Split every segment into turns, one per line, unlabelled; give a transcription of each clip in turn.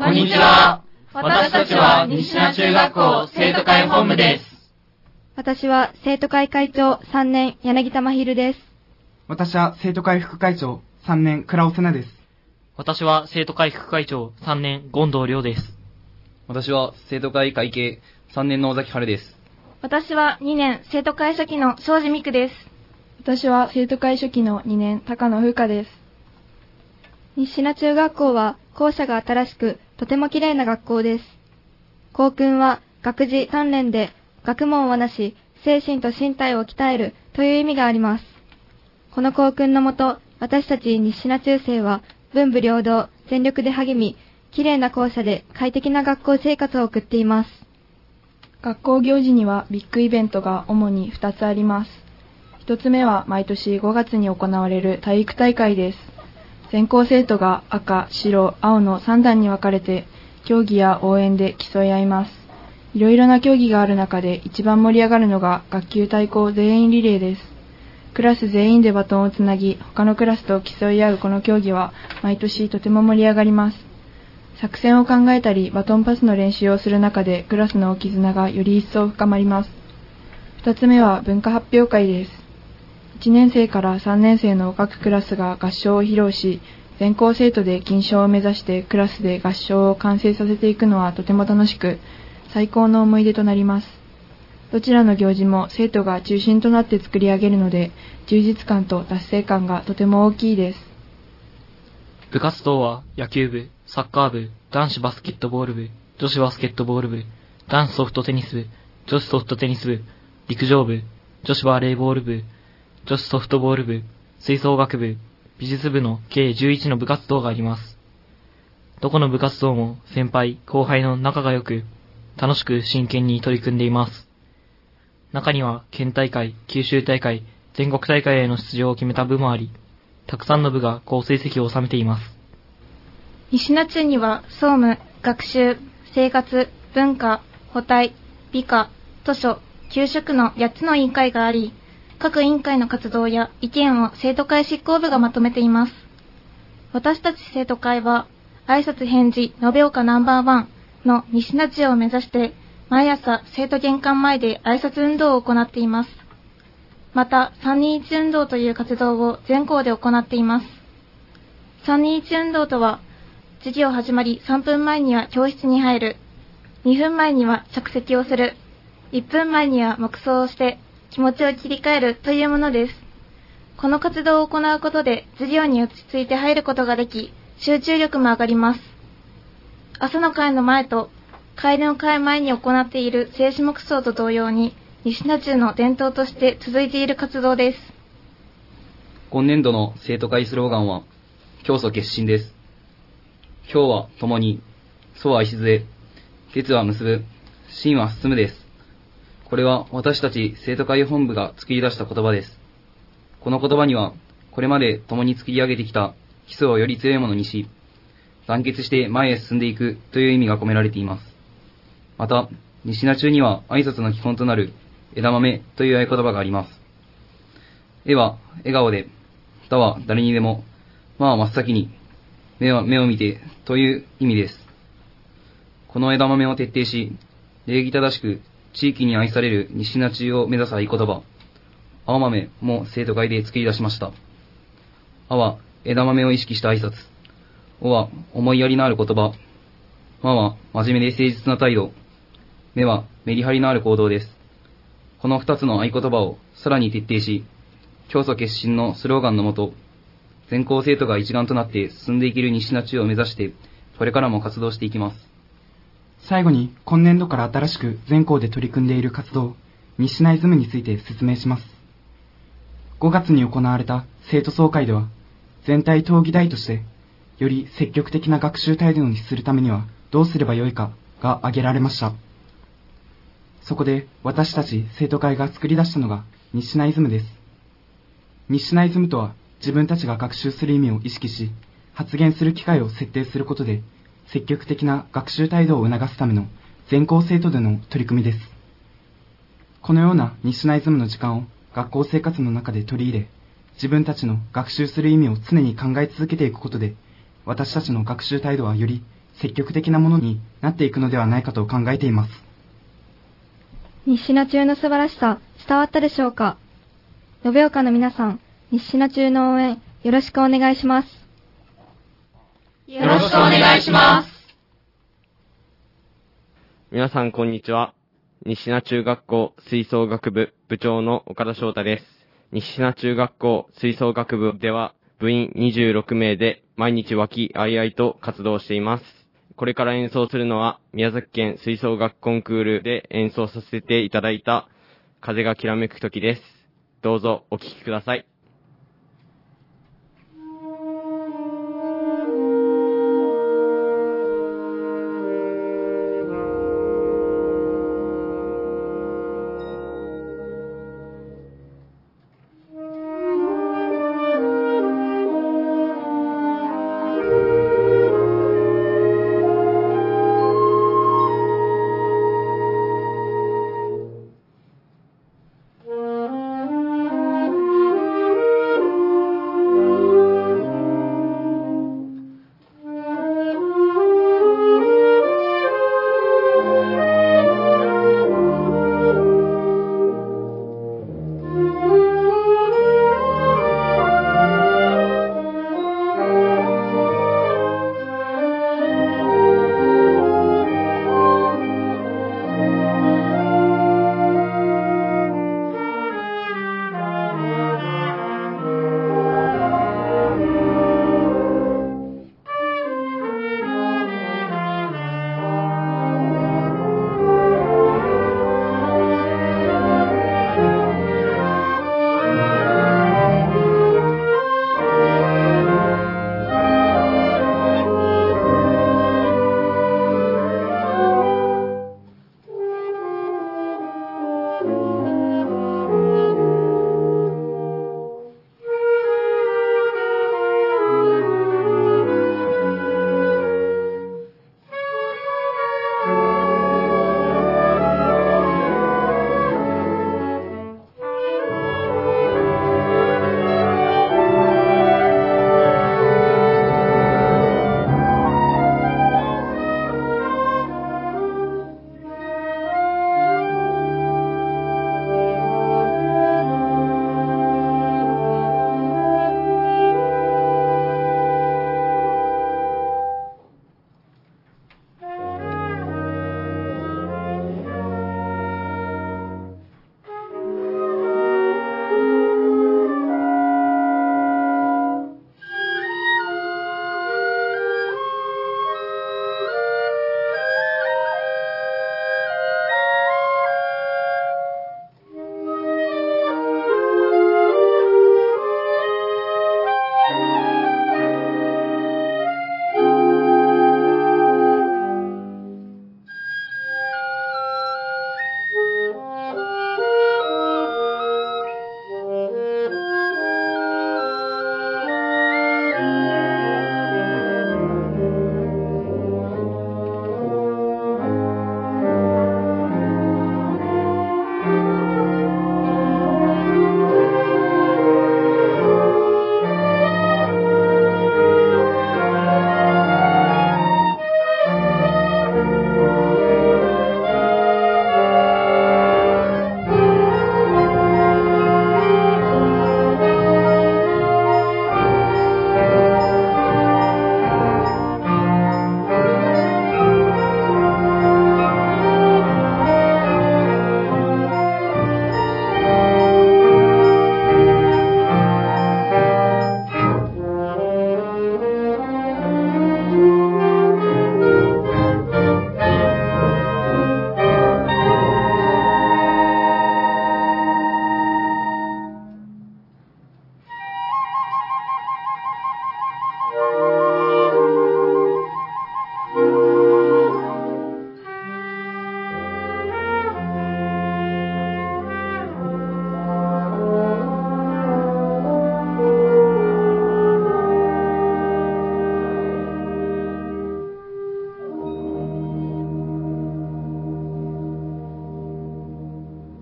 こんにちは。私たちは西名中学校生徒会本部です。
私は生徒会会長3年柳田真昼です。
私は生徒会副会長3年倉尾瀬奈です。
私は生徒会副会長3年権藤亮です。
私は生徒会会計3年の尾崎春です。
私は2年生徒会初期の庄司美久です。
私は生徒会初期の2年高野風花です。
西名中学校は校舎が新しくとても綺麗な学校です。校訓は学事鍛錬で学問をなし精神と身体を鍛えるという意味があります。この校訓のもと、私たち西名中生は文武両道全力で励み、綺麗な校舎で快適な学校生活を送っています。
学校行事にはビッグイベントが主に2つあります。1つ目は毎年5月に行われる体育大会です。全校生徒が赤、白、青の3団に分かれて競技や応援で競い合います。いろいろな競技がある中で一番盛り上がるのが学級対抗全員リレーです。クラス全員でバトンをつなぎ、他のクラスと競い合うこの競技は毎年とても盛り上がります。作戦を考えたりバトンパスの練習をする中でクラスの絆がより一層深まります。2つ目は文化発表会です。1年生から3年生の各クラスが合唱を披露し、全校生徒で金賞を目指してクラスで合唱を完成させていくのはとても楽しく、最高の思い出となります。どちらの行事も生徒が中心となって作り上げるので、充実感と達成感がとても大きいです。
部活動は野球部、サッカー部、男子バスケットボール部、女子バスケットボール部、男子ソフトテニス部、女子ソフトテニス部、陸上部、女子バレーボール部、女子ソフトボール部、吹奏楽部、美術部の計11の部活動があります。どこの部活動も先輩、後輩の仲が良く、楽しく真剣に取り組んでいます。中には県大会、九州大会、全国大会への出場を決めた部もあり、たくさんの部が好成績を収めています。
西名中には総務、学習、生活、文化、補体、理科、図書、給食の8つの委員会があり、各委員会の活動や意見を生徒会執行部がまとめています。私たち生徒会は、挨拶返事延岡ナンバーワンの西名中を目指して、毎朝生徒玄関前で挨拶運動を行っています。また、321運動という活動を全校で行っています。321運動とは、授業始まり3分前には教室に入る、2分前には着席をする、1分前には黙想をして気持ちを切り替えるというものです。この活動を行うことで授業に落ち着いて入ることができ、集中力も上がります。朝の会の前と帰りの会前に行っている聖子黙想と同様に、西名中の伝統として続いている活動です。
今年度の生徒会スローガンは、教祖決心です。今日は共に、祖は礎、鉄は結ぶ、心は進むです。これは私たち生徒会本部が作り出した言葉です。この言葉には、これまで共に作り上げてきた基礎をより強いものにし、団結して前へ進んでいくという意味が込められています。また、西名中には挨拶の基本となる枝豆という合言葉があります。絵は笑顔で、たは誰にでも、まは真っ先に、目を見てという意味です。この枝豆を徹底し、礼儀正しく地域に愛される西名中を目指す合言葉、青豆も生徒会で作り出しました。あは枝豆を意識した挨拶、おは思いやりのある言葉、まは真面目で誠実な態度、目はメリハリのある行動です。この2つの合言葉をさらに徹底し、教祖決心のスローガンのもと、全校生徒が一丸となって進んでいける西名中を目指して、これからも活動していきます。
最後に今年度から新しく全校で取り組んでいる活動、西名イズムについて説明します。5月に行われた生徒総会では、全体討議題として、より積極的な学習態度にするためにはどうすればよいかが挙げられました。そこで私たち生徒会が作り出したのが西名イズムです。西名イズムとは、自分たちが学習する意味を意識し、発言する機会を設定することで、積極的な学習態度を促すための全校生徒での取り組みです。このような西名イズムの時間を学校生活の中で取り入れ、自分たちの学習する意味を常に考え続けていくことで、私たちの学習態度はより積極的なものになっていくのではないかと考えています。
西品中の素晴らしさ、伝わったでしょうか。延岡の皆さん、西品中の応援、よろしくお願いします。
よろしくお願いします。
皆さんこんにちは。西品中学校吹奏楽部部長の岡田翔太です。西品中学校吹奏楽部では部員26名で毎日和気あいあいと活動しています。これから演奏するのは宮崎県吹奏楽コンクールで演奏させていただいた風がきらめく時です。どうぞお聴きください。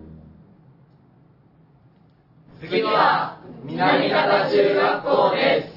次は南方中学校です。